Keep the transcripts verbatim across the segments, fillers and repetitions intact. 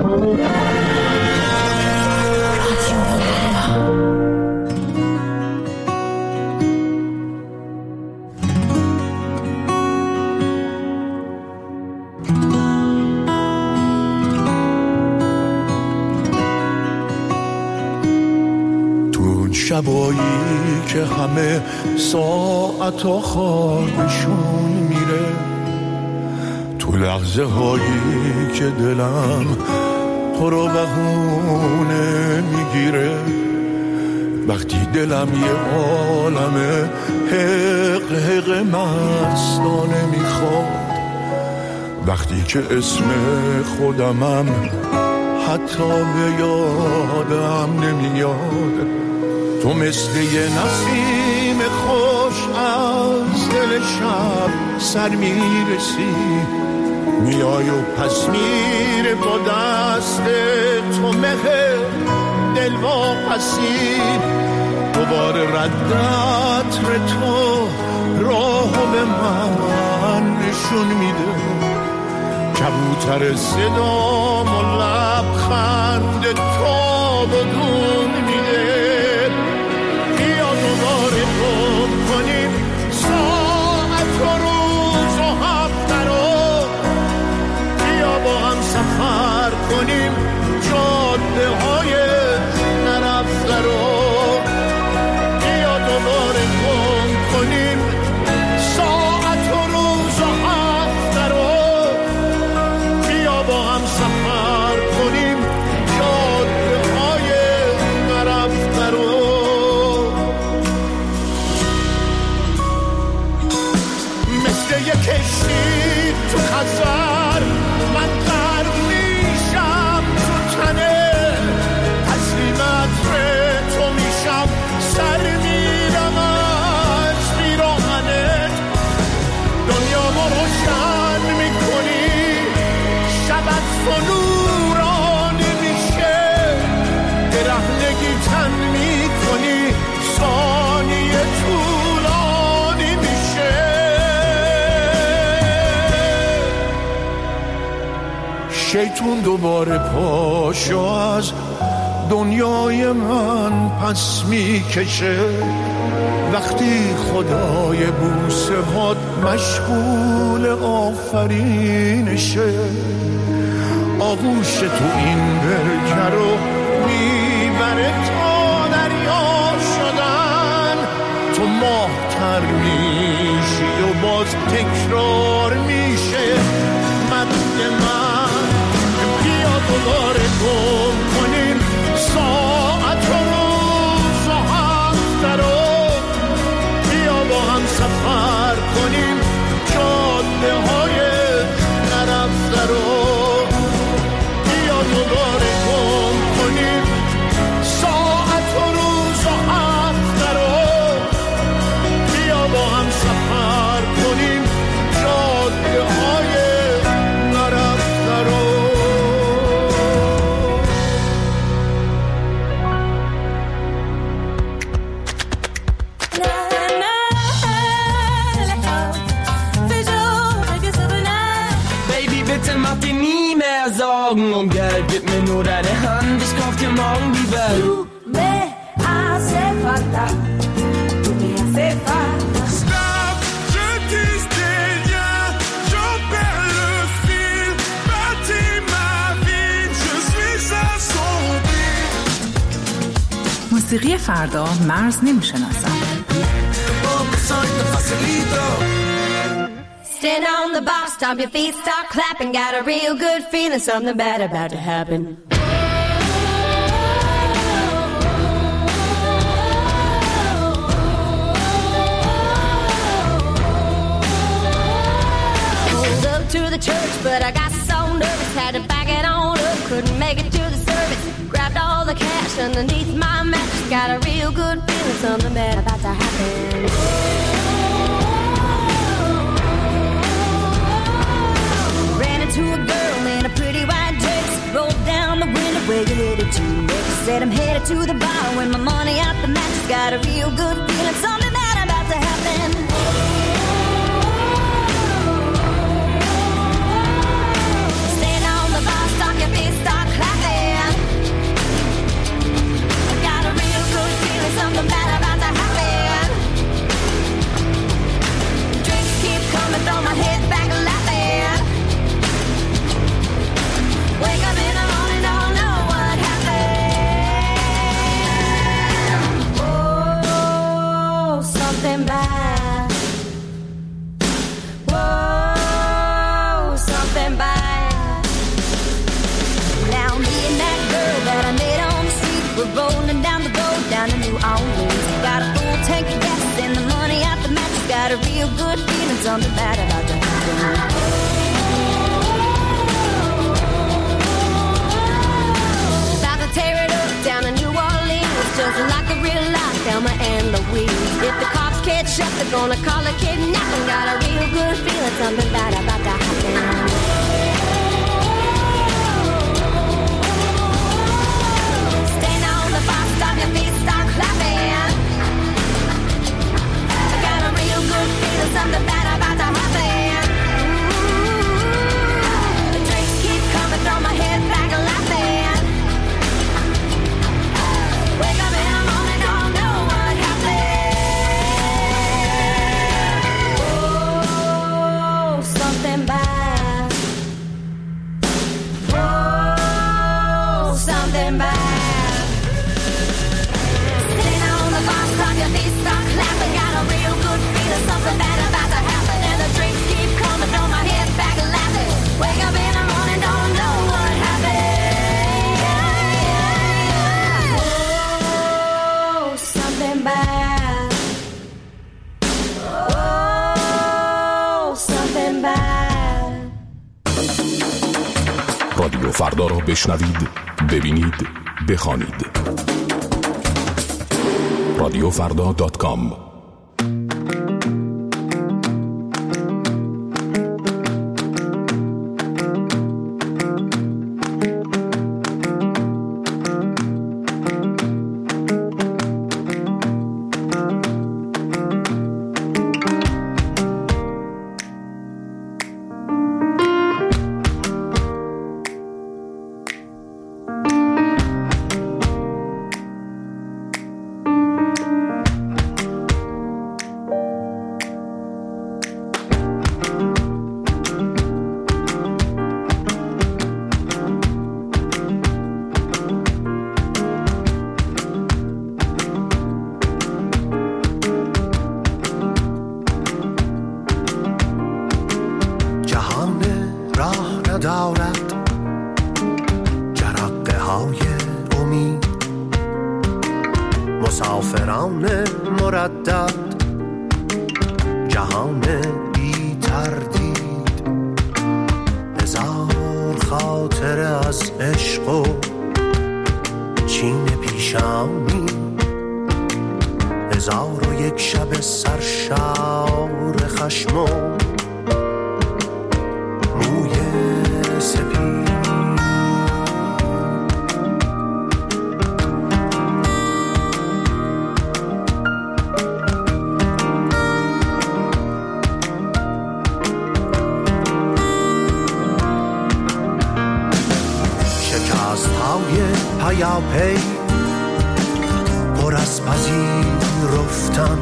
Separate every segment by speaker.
Speaker 1: شبایی که همه ساعتا خوابشون میره، تو لحظه هایی که دلم تو رو بهونه میگیره، وقتی دلم یه عالمه حق حق مستانه میخواد، وقتی که اسم خودمم حتی به یادم نمیاد، تو مثل یه نسیم خوش از دل شب سر میرسی، میای و پس میره با دست تو مهر دل واپسی، دوباره ردت ر تو راهو به من نشون میده، کبوتر صدام و لبخند تو بدون میده، دوباره گم کنیم ساعت و روز و هفته رو، بیا با هم سفر کنیم جاده های نرفته رو، بیا دوباره گم کنیم ساعت و روز و هفته رو، بیا با هم سفر کنیم جاده های نرفته رو. یه کشتی تو خزر من غرق میشم تو تنه، تسلیمت ر تو میشم سر میرم از پیراهنت، دنیا ما روشن میکنی شبت فنورانه میشه، برهنگی تن میکنی ثانیه طولانی میشه، شیطون دوباره پاشو از دنیای من پس میکشه، وقتی خدای بوسه هات مشغول آفرینشه، آغوش تو این برکه رو میبره تا دریا شدن، تو ماه‌تر میشی و باز تکرار میشه مد من، دوباره گم کنیم ساعت و روز و هفته رو، بیا با هم سفر کنیم جاده های نرفته رو، بیا دوباره گم کنیم ساعت و روز و هفته رو، بیا با هم سفر کنیم جاده های نرفته رو. Sorgen um Geld, gib mir nur deine Hand, ich kauf dir morgen die Welt. Tu me hace falta, tu me hace falta. Stop, je tisse des liens, j'en perds le fil, bâtis ma vie, je suis assombri.
Speaker 2: موسیقی فردا مرز نمیشناسن.
Speaker 3: Stand on the box, stomp your feet, start clapping. Got a real good feeling, something bad about to happen. Pulled up to the church, but I got so nervous, had to back it on up, couldn't make it to the service. Grabbed all the cash underneath my mattress. Got a real good feeling, something bad about to happen. To a girl in a pretty white dress, rolled down the window, where you headed to next? Said I'm headed to the bar, with my money out the match. Got a real good feeling, something bad about to happen. Stand on the bar, stock your feet, start good feeling, something bad about to happen. About to tear it up down in New Orleans, just like a real life Thelma and Louise. If the cops catch up, they're gonna call a kidnapping. Got a real good feeling, something bad about to happen. Stand on the bus stop, your feet start clapping. I got a real good feeling, something bad about to happen. Ooh, the drinks keep coming, throw my head back laughing. Wake up in the morning, don't know what happened. Oh, something bad. Oh, something bad. Sitting on the bus stop, your feet start clapping. Got a real good feeling, something bad about to happen. And the drinks keep coming, throw my head back laughing. Wake up in the morning, don't know what happened. Oh, something bad. Oh, something bad.
Speaker 4: رادیو فردا را بشنوید، ببینید، بخوانید. رادیو فردا دات کام.
Speaker 5: مسافران مردد، جهان بی تردید، هزار خاطره از عشق و چین پیشانی، هزار و یک شب سرشار خشم و موی سپید. پیاپی پر از پذیرفتن،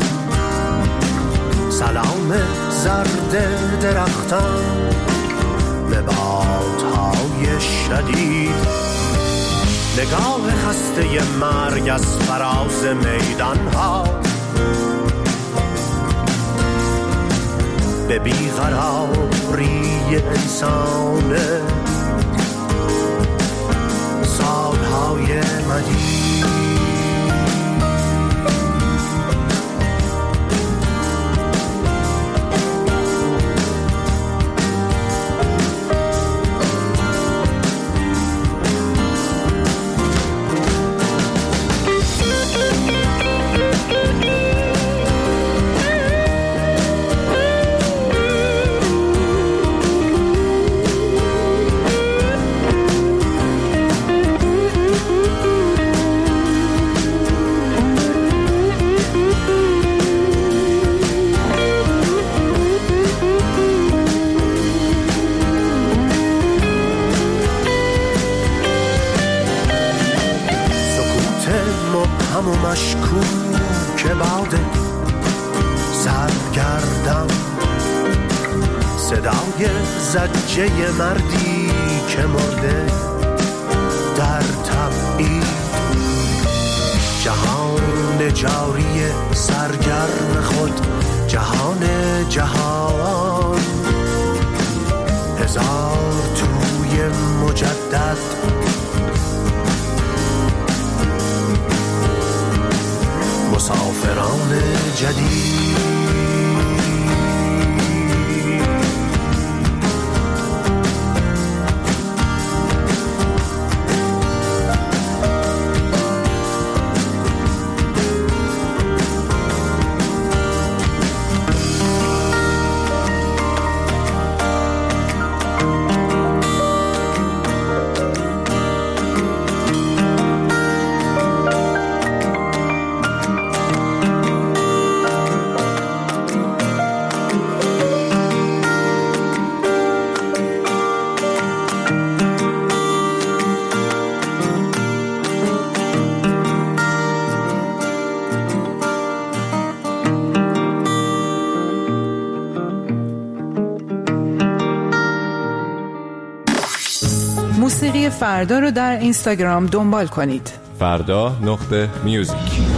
Speaker 5: سلام زرد درختان به بادهای شدید، نگاه خسته مرگ از فراز میدان ها به بیقراری انسان سالهای مدید. و مشکوک باده سرگردم، صدای زجه مردی که مرده در تبعید، جهان جاری سرگرم خود، جهان جهان، هزار توی مجدد، مسافران جدید.
Speaker 2: موسیقی فردا رو در اینستاگرام دنبال کنید.
Speaker 6: فردا نقطه میوزیک.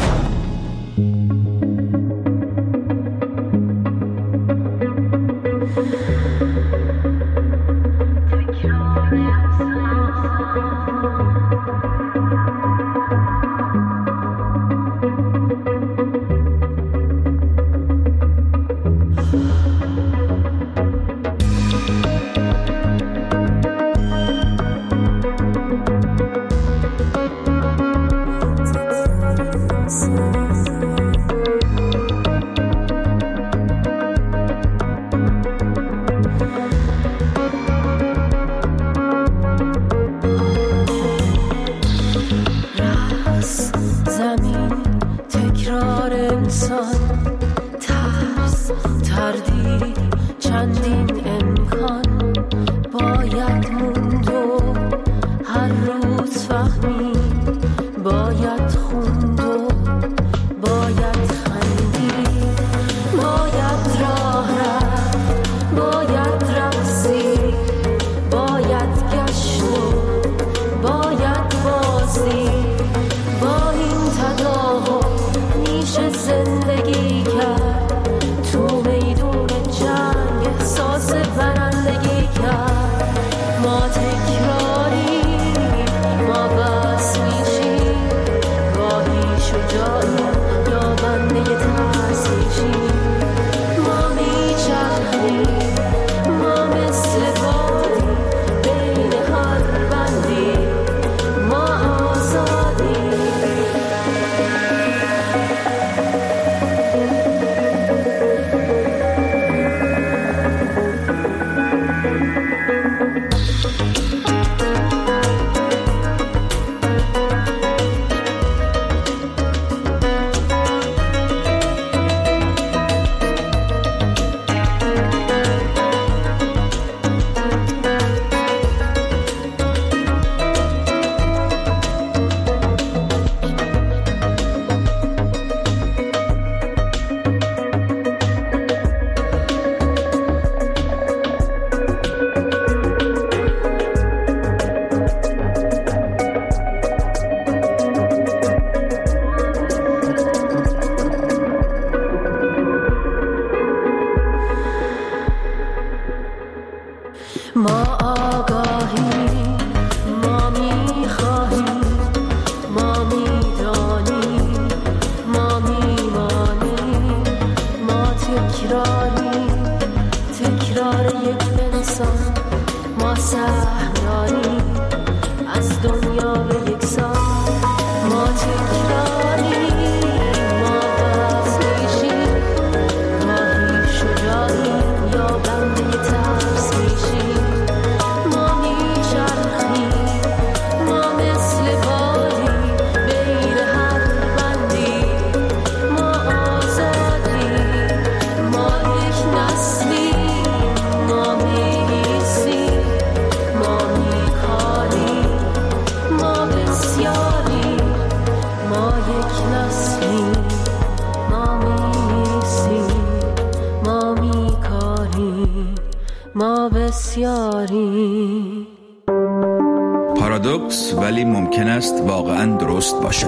Speaker 7: پارادوکس ولی ممکن است واقعاً درست باشد.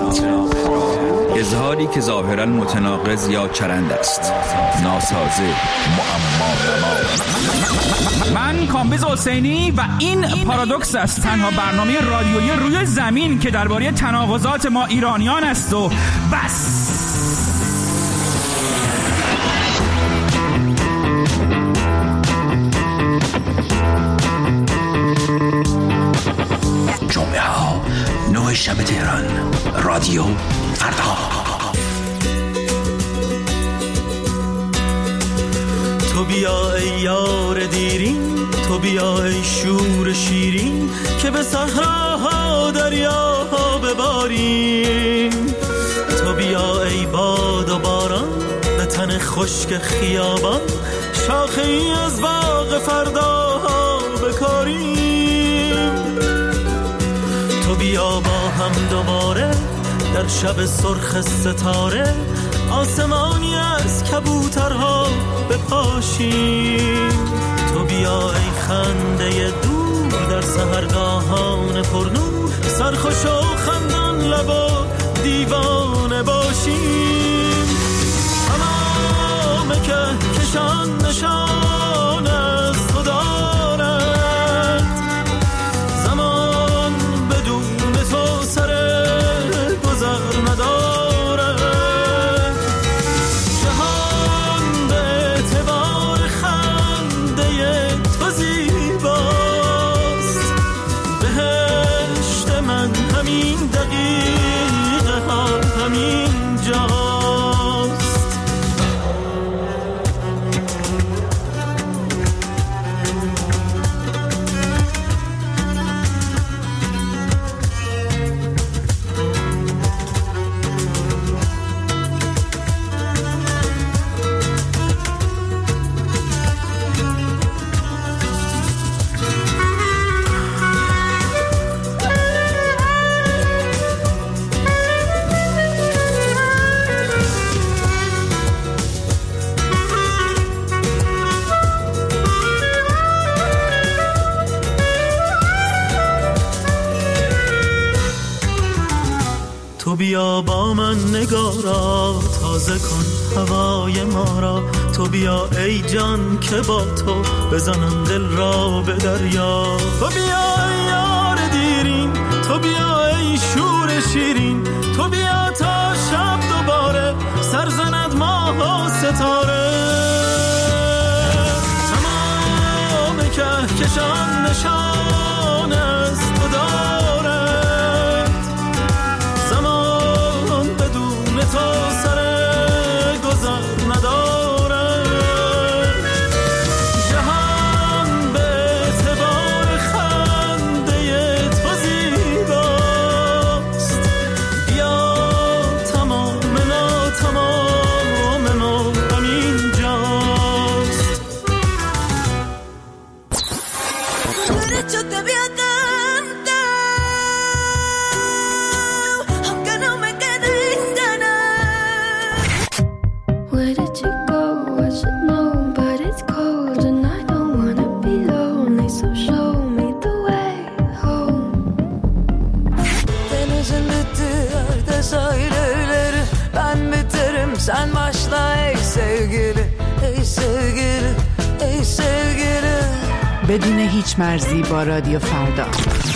Speaker 7: اظهاری که ظاهراً متناقض یا چرند است. ناسازه، معما.
Speaker 8: من کامبیز حسینی و این پارادوکس است، تنها برنامه رادیویی روی زمین که درباره تناقضات ما ایرانیان است و بس.
Speaker 9: جمعه ها نه شب تهران، رادیو فردا.
Speaker 5: تو بیا ای یار دیرین، تو بیا ای شور شیرین، که به صحراها دریاها بباریم. تو بیا ای باد و باران، به تن خشک خیابان، شاخه ای از باغ فرداها بکاریم. تو بیا با هم دوباره در شب سرخ ستاره، آسمانی از کبوترها بپاشیم. تو بیا ای خنده دور در
Speaker 10: سحرگاهان پرنور سرخوش و خندان لبا دیوانه باشیم. تمام که کشان نشان از تو دارد، زمان بدون تو سر گذر ندارد. جهان به اعتبار خنده تو زیباست، بهشت من همین دقیقه ها همین جاست. تو بیا با من نگارا تازه کن هوای ما را. تو بیا ای جان که با تو بزنم دل را به دریا. تو بیا ای یار دیرین، تو بیا ای شور شیرین. تو بیا تا شب دوباره سر زند ماه و ستاره. تمام کهکشان نشان از تو دارد، زمان بدون تو سر گذر ندارد. جهان به اعتبار خنده تو زیباست، بیا تمام نا تمام ما همین جاست.
Speaker 1: Sen başla ey sevgili, ey sevgili, ey sevgili.
Speaker 2: بدون هیچ مرزی با رادیو فردا.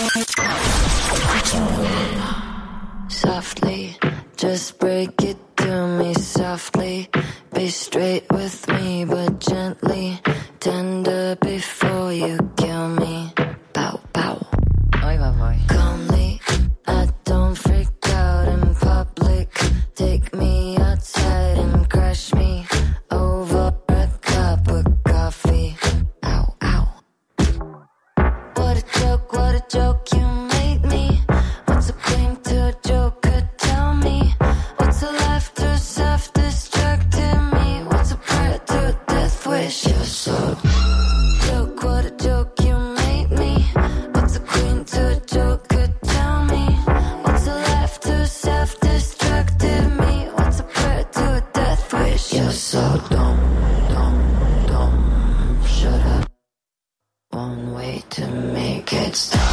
Speaker 11: Softly, just break it to me softly. Be straight with me but gently. Tender before you kill me. Pow, pow. Ay, vay, vay. Calmly, I don't freak out in public. Take me outside and crush me over a cup of coffee. Ow, ow. What a joke, what a joke you made me. What's a claim to a joke could tell me? What's a life to self-destructing me? What's a prayer to a death wish? You're so joke, what a joke you made me. What's a queen to a joke could tell me? What's a life to self-destructive me? What's a prayer to a death wish? You're so dumb, dumb, dumb. Shut up. One way to make it stop.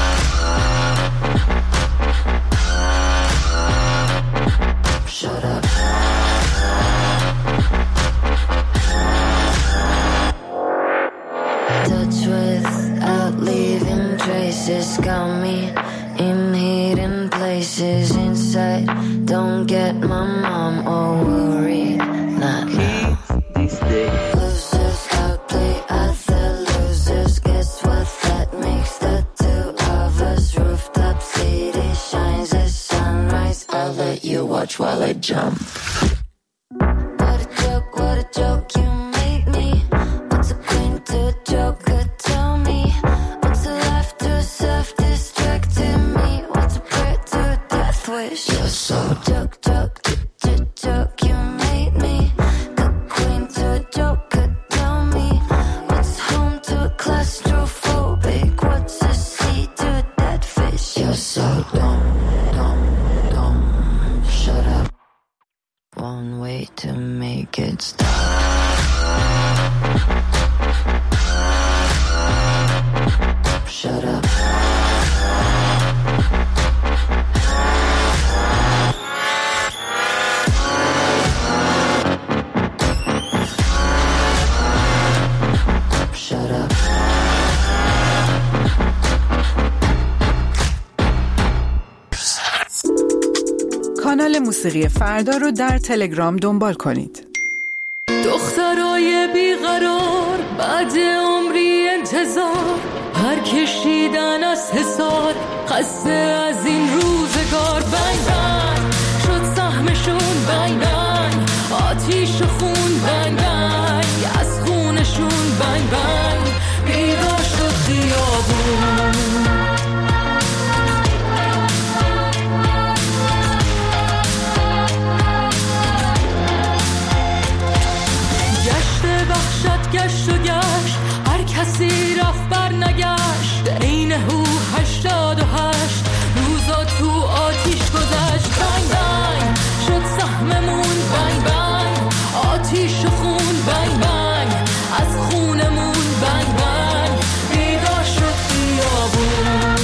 Speaker 11: Shut up. Touch without leaving traces. Got me in hidden places inside. Don't get my mom or worried. Not now. Losers outplay other losers. Guess what that makes the two of us? Rooftop city shines as sunrise. I'll let you watch while I jump. What a joke, what a joke you made me. What's a queen to a joke could tell me? What's a life to self-destructing me? What's a prayer to a death wish? You're so joke, joke, joke, joke you made me. The queen to a joke could tell me. What's home to a claustrophobic? What's a sea to a dead fish? You're so dumb, dumb, dumb. Shut up. One way to make it stop. Shut up.
Speaker 2: کانال موسیقی فردا رو در تلگرام دنبال کنید.
Speaker 1: دخترای بیقرار بعد عمری انتظار پرکشیدن از حصار خسته از این روزگار بنگ بنگ شد سهمشون بنگ بنگ آتیش و خون بنگ بنگ از خونشون بنگ بنگ بیدار شد خیابون گشت و گشت هر کسی رفت بر نگشت عین هو هشتاد و هشت روزا تو آتیش گذشت بنگ بنگ شد سهممون بنگ بنگ آتیش و خون بنگ بنگ از خونمون بنگ بنگ بیدار شد خیابون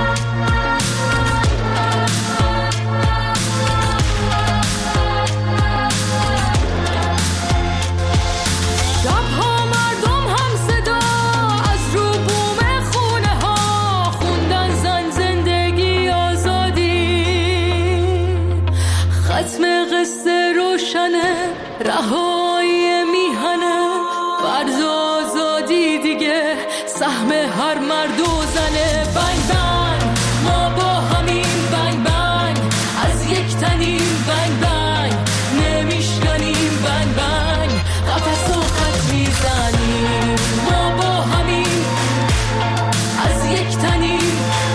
Speaker 1: رهایی میهنه فرض آزادی دیگه سهم هر مرد و زنه بنگ بنگ ما با همین بنگ بنگ از یک تنیم بنگ بنگ نمیشکنیم بنگ بنگ قفس و خط میزنیم ما با همین از یک تنیم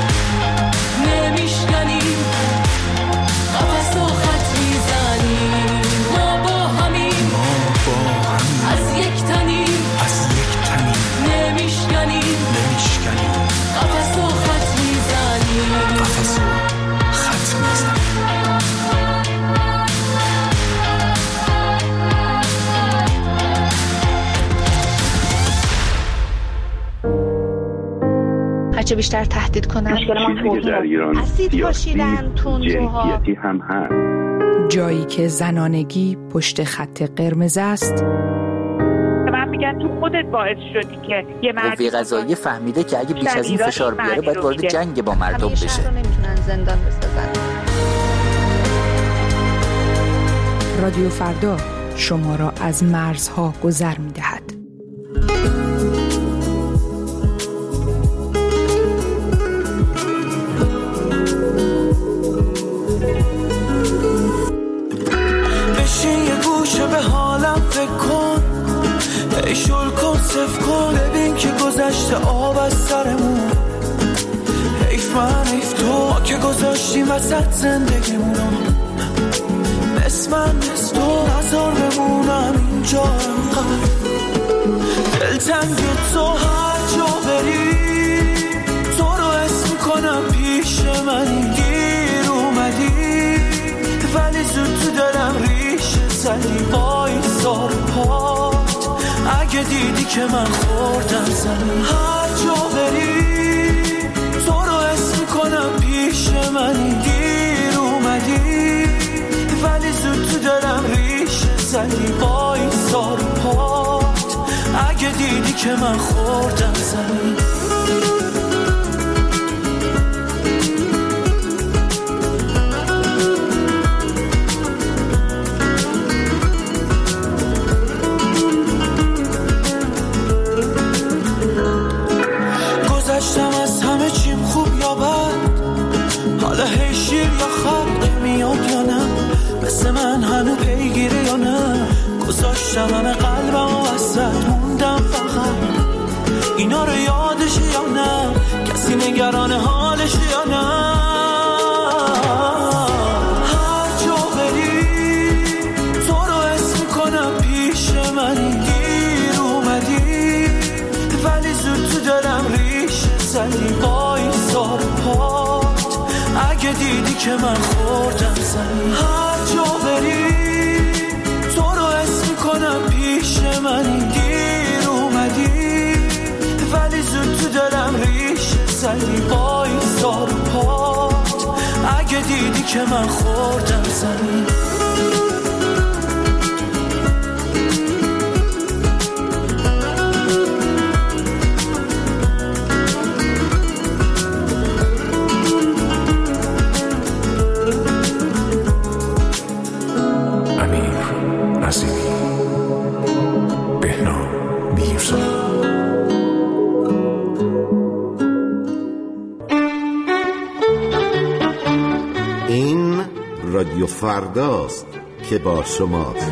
Speaker 1: نمیشکنیم قفس و خط میزنیم از یک تنیم از یک تنیم نمیشکنیم نمیشکنیم قفس و خط میزنیم قفس و خط میزنیم
Speaker 12: هرچه بیشتر تهدید کنن
Speaker 13: مشکل ما در ایران
Speaker 12: اسید پاشیدن تندروها
Speaker 13: هم هست
Speaker 2: جایی که زنانگی پشت خط قرمز است.
Speaker 14: من میگن تو خودت باعث شدی که یه مرد
Speaker 15: قوه قضاییه فهمیده که اگه بیش از این فشار بیاره باید وارد جنگ با مردم بشه.
Speaker 12: همیشه رو نمیتونن زندان بسازن.
Speaker 2: رادیو فردا شما را از مرزها گذر میدهد.
Speaker 5: به حالم فکر کن ای شل کن صف کن ببین که گذشته آب از سرمون حیف من حیف تو ما که گذاشتیم وسط زندگیمونو مثل من مثل تو نظر بمونم اینجا انقدر دلتنگ تو هر جا بری تو رو اسم کنم پیش منی گیر اومدی ولی زود تو دلم ریشه زدی بای سار پات اگه دیدی که من خوردم زمین هر جا بری تو رو اسم کنم پیش منی گیر اومدی ولی زود تو دلم ریشه زدی بای سار پات اگه دیدی که من خوردم زمین گذشتم از همه چیم خوب یا بد حالا هی شیر یا خط میاد یا نه مثل من هنو پیگیره یا نه گذاشتم همه قلبم و وسط موندم فقط اینا رو یادش یا نه کسی نگران حالش یا نه هر جا بری تو رو اسم کنم پیش منی گیر اومدی ولی زود تو دلم ریشه زدی بای سار پات اگه دیدی که من خوردم زمین هر جا بری تو رو اسم کنم پیش منی گیر اومدی ولی زود تو دلم ریشه زدی بای سار پات اگه دیدی که من خوردم زمین
Speaker 13: رادیو فرداست که با شماست.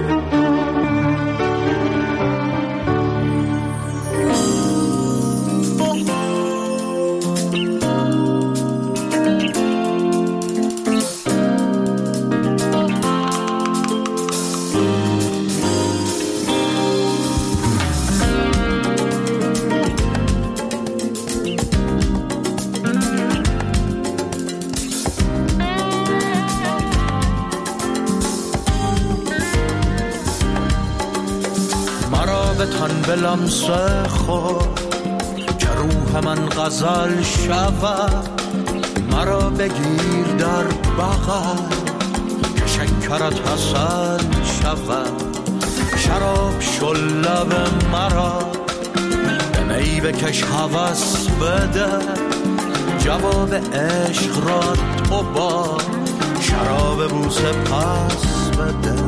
Speaker 16: لمسه خود که روح من غزل شود، مرا بگیر در بغل که شکرت حسن شود. شراب شل لب مرا به می بکش هوس بده، جواب عشق را تو با شراب بوسه پس بده.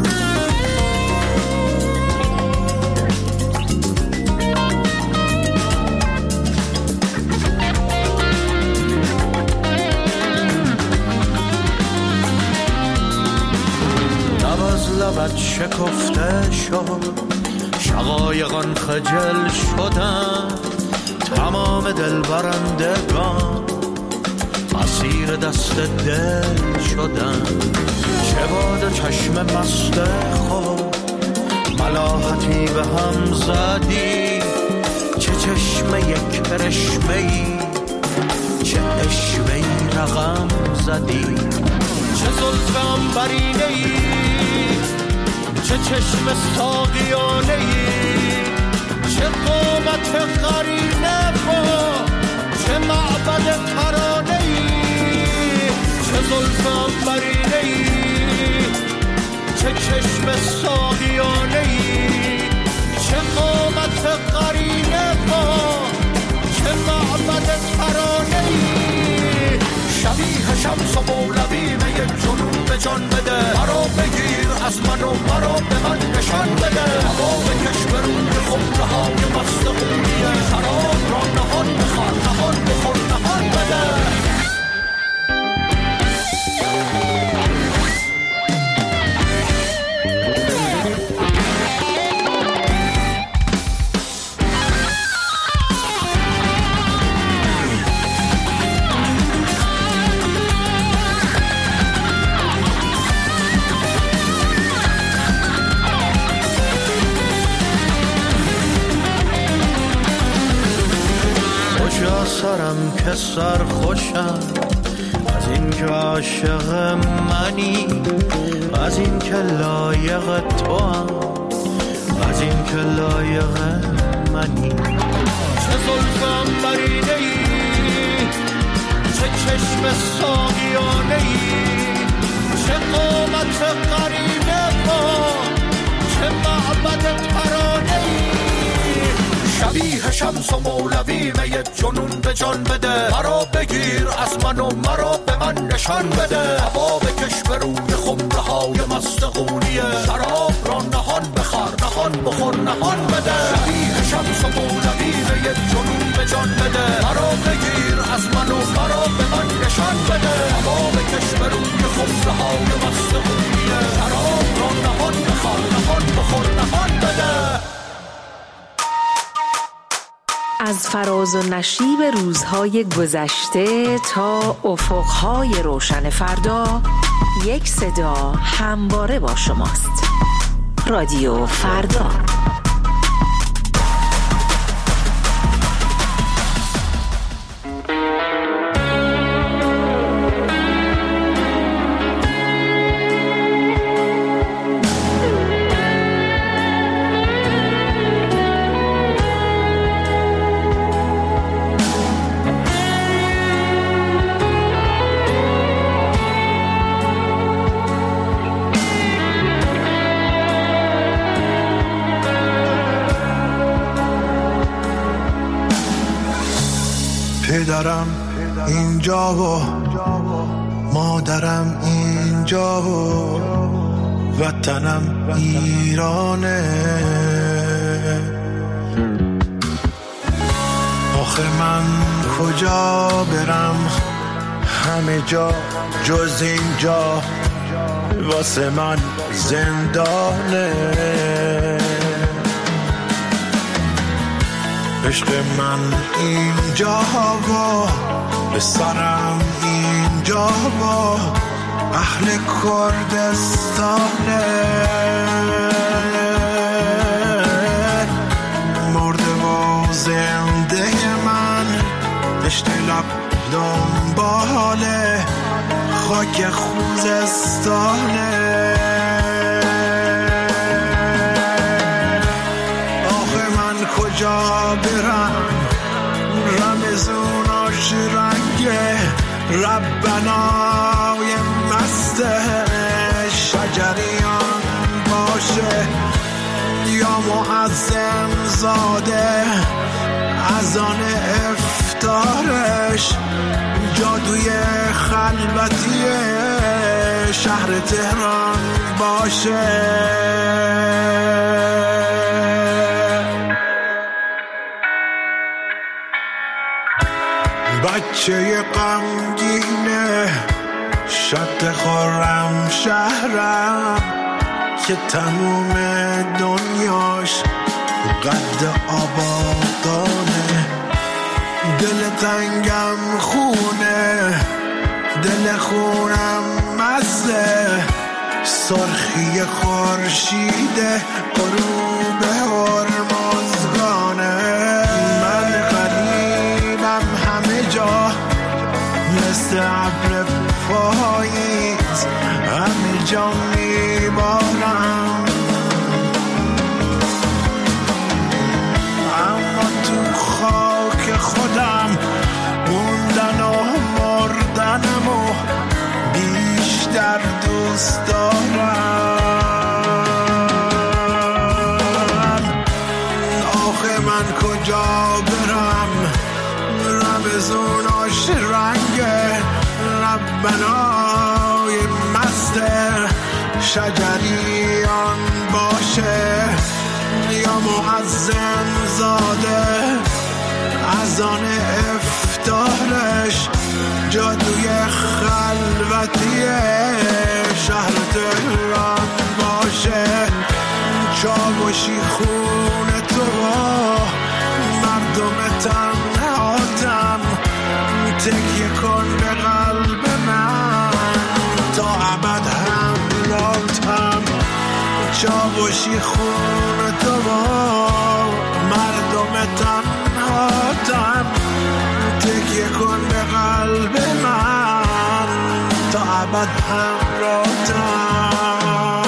Speaker 16: لبت شکفته شد، شقایقان خجل شدن، تمام دل برندگان اسیر دست دل شدن. چه باد چشم مست خود ملاحتی به هم زدی، چه چشم یک کرشمه‌ای، چه اشوه‌ای رقم زدی. چه زلف عنبرینه‌ای، چه چشم ساقیانه‌ای، چه قامت قرینه با چه معبد ترانه‌ای. چه زلف عنبرینه‌ای، چه چشم ساقیانه‌ای، چه قامت قرینه با چه معبد ترانه‌ای. شبیه شمس و مولوی یک جنون به جان بده، مرا بگیر از من و مرا به من نشان بده. هوا بکش به روی خمره های مست خونیه، شراب را نهان بخور نهان بخور نهان بده. سرم که سر خوشم از این که عاشق منی، از این که لایق تو هم، از این که لایق منی. چه زلف عنبرینه‌ای، چه چشم ساقیانه‌ای، چه قامت قرینه با چه معبد ترانه‌ای. شبیه شمس و مولوی یک جنون به جان بده، مرا بگیر از من و مرا به من نشان بده. هوا بکش به روی خمره های مست خونیه، شراب را نهان بخور نهان بخور نهان بده. شبیه شمس و مولوی یک جنون به جان بده، مرا بگیر از من و مرا به من نشان بده. هوا بکش به روی خمره های مست خونیه، شراب را نهان بخور نهان بخور نهان بده.
Speaker 2: از فراز و نشیب روزهای گذشته تا افقهای روشن فردا، یک صدا همواره با شماست. رادیو فردا.
Speaker 17: پدرم اینجا و مادرم اینجا و وطنم ایرانه. آخه من کجا برم، همه جا جز اینجا واسه من زندانه. عشق من اینجا و به سرم اینجا و اهل کردستانه. مرده و زنده من دشت لب دنباله خاک خوزستانه. آخه من کجا برم رمزوناش رنگه ربنای مسته شجریان باشه یا معظم زاده از آن افتارش جادوی خلوتی شهر تهران باشه. بچه غمگینه شط خورم شهرم که تموم دنیاش قد آبادانه. دل تنگم خونه دل خونم مزه سرخی خورشیده غروب هرمزگانه. من غریبم همه جا مثل ابر پاییز همه جا میبارم اما تو خاک خودم موندن و مردنم و بیشتر دوست دارم. آخه من کجا برم رمزوناش رنگه ربنای مسته شجریان باشه یا معظم زاده از آن افتارش جادوی خلوتی شهر تهران باشه. چاوشی خون تو مردم تنهاتم تکیه کن به قلب من تا ابد همراهتم. چاوشی خون تو مردم تنهاتم تکیه کن به قلب من تا ابد همراهتم.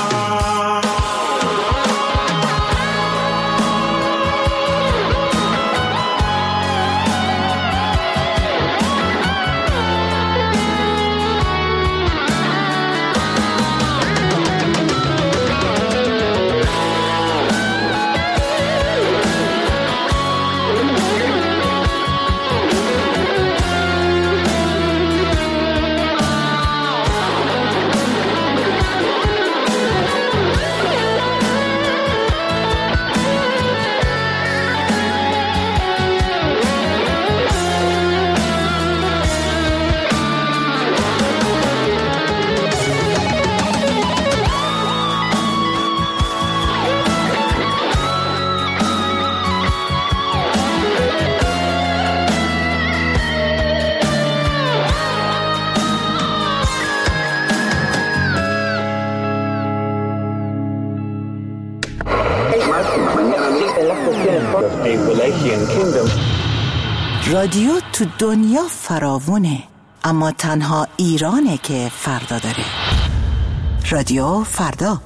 Speaker 18: رادیو تو دنیا فراوونه اما تنها ایرانه که فردا داره. رادیو فردا.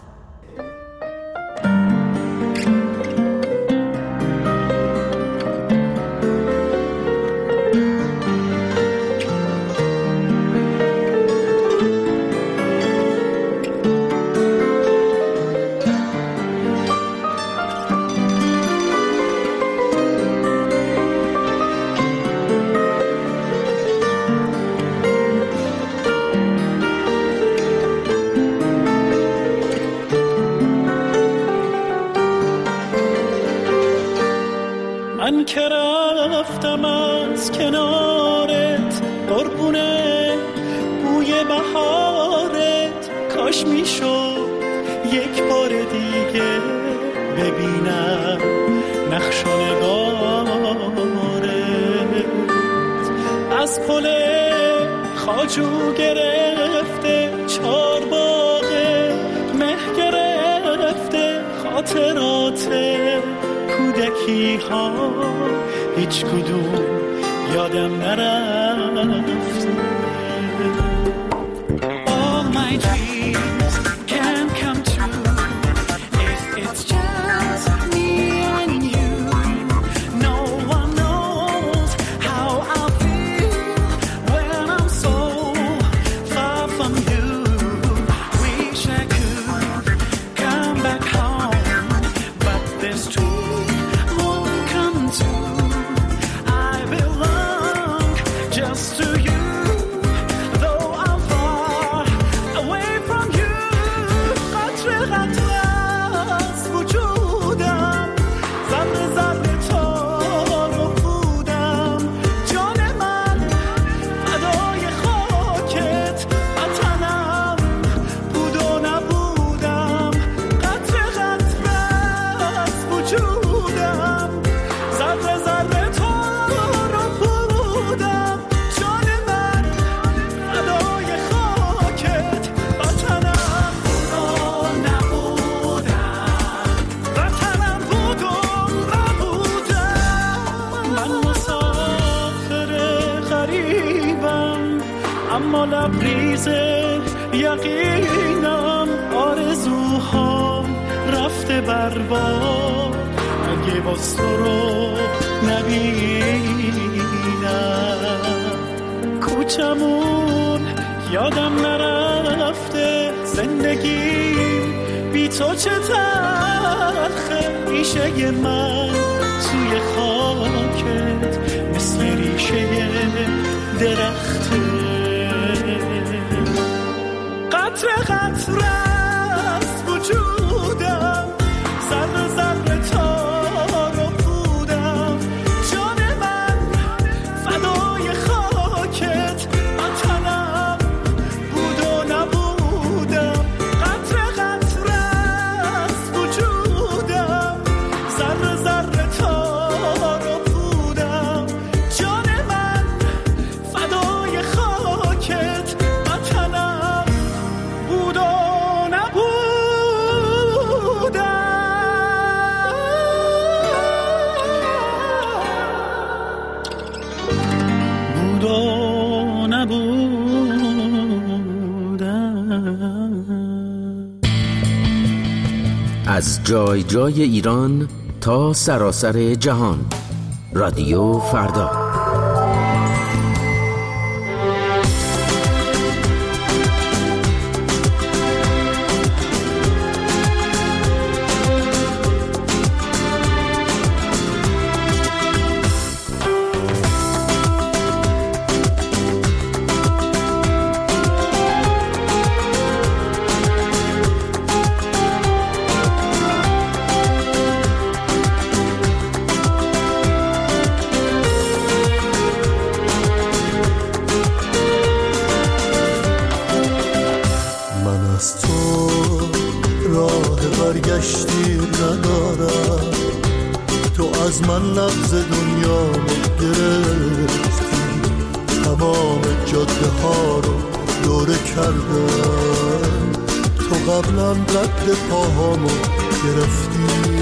Speaker 10: من که رفتم از کنارت قربونه بوی بهارت کاش میشد یک بار دیگه ببینم نقش و نگارت از پل خاجو گرفته چار باغه مه گرفته خاطرات کودکی ها هیچ کدوم یادم نرفته. All my dreams can come true if it's just me and you. No one knows how I feel when I'm so far from you. Wish I could come back home, but this dream won't come true. I belong just to you. اما لبریز یقینم آرزوها رفته برباد اگه باز تو رو نبینم. کوچمون یادم نرفته زندگیم بی تو چه تلخه. ریشه من توی خاکت مثل ریشه درخته. قطره قطره از وجودم ذره ذره تار و پودم. جان من فدای خاکت وطنم بود و نبودم. قطره قطره از وجودم ذره ذره تار و پودم. جان من فدای خاکت وطنم بود و
Speaker 19: از جای جای ایران تا سراسر جهان، رادیو فردا.
Speaker 10: برگشتی ندارم. تو از من نبض دنیا گرفتی، تمام جاده ها رو دوره کردم. تو قبلا رد پاهامو گرفتی.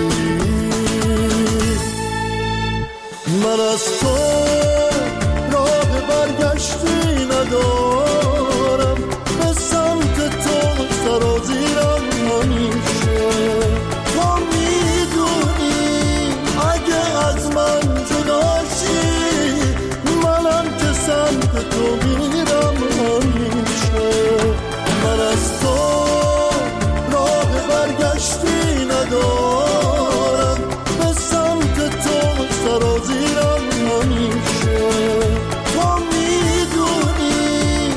Speaker 10: من از تو راه برگشتی ندارم، به سمت تو سرازیرم همیشه. تو میدونی اگه از من جداشی، منم که سمت تو میرم همیشه. من از تو راه برگشتی ندارم، به سمت تو سرازیرم همیشه. تو میدونی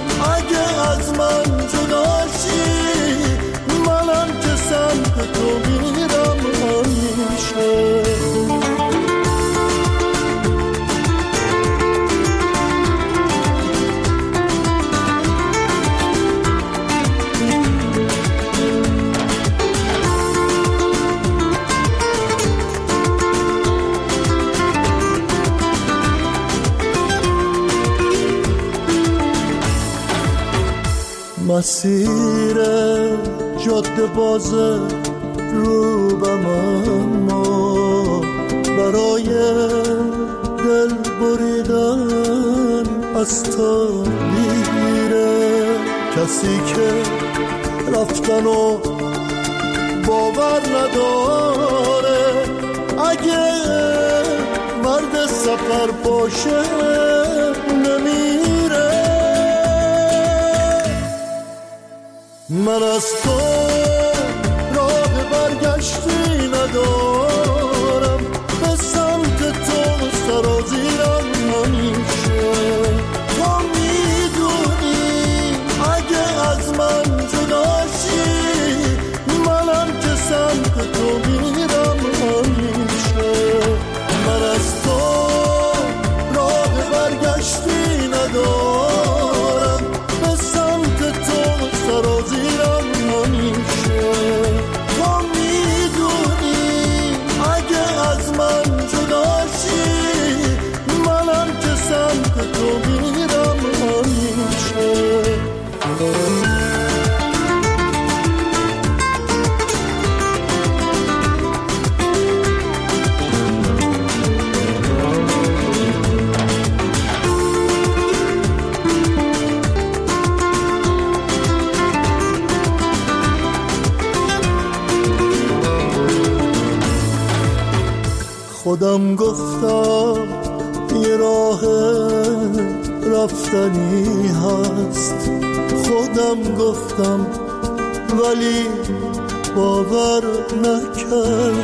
Speaker 10: مسیر جاده باز روبم، اما برای دل بریدن از تا میره. کسی که رفتن و باور نداره، اگه مرد سفر باشه نمیره. من از تو راه برگشتی ندارم، به سمت تو سرازیرم همیشه. تو میدونی اگه از من جداشی، منم که سمت تو میرم همیشه. من از تو راه برگشتی ندارم، به سمت تو سرازیرم همیشه. تو میدونی اگه از من جداشی، منم که سمت تو میرم همیشه. خودم گفتم یه راه رفتنی هست، خودم گفتم ولی باور نکردم.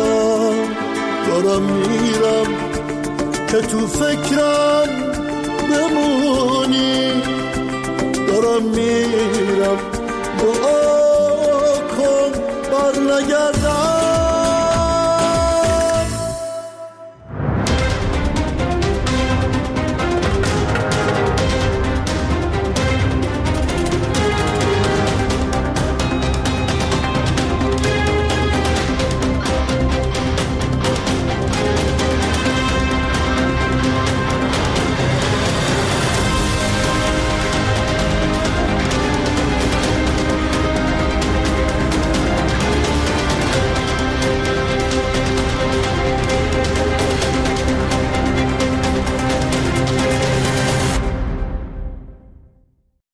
Speaker 10: دارم میرم که تو فکرم بمونی، دارم میرم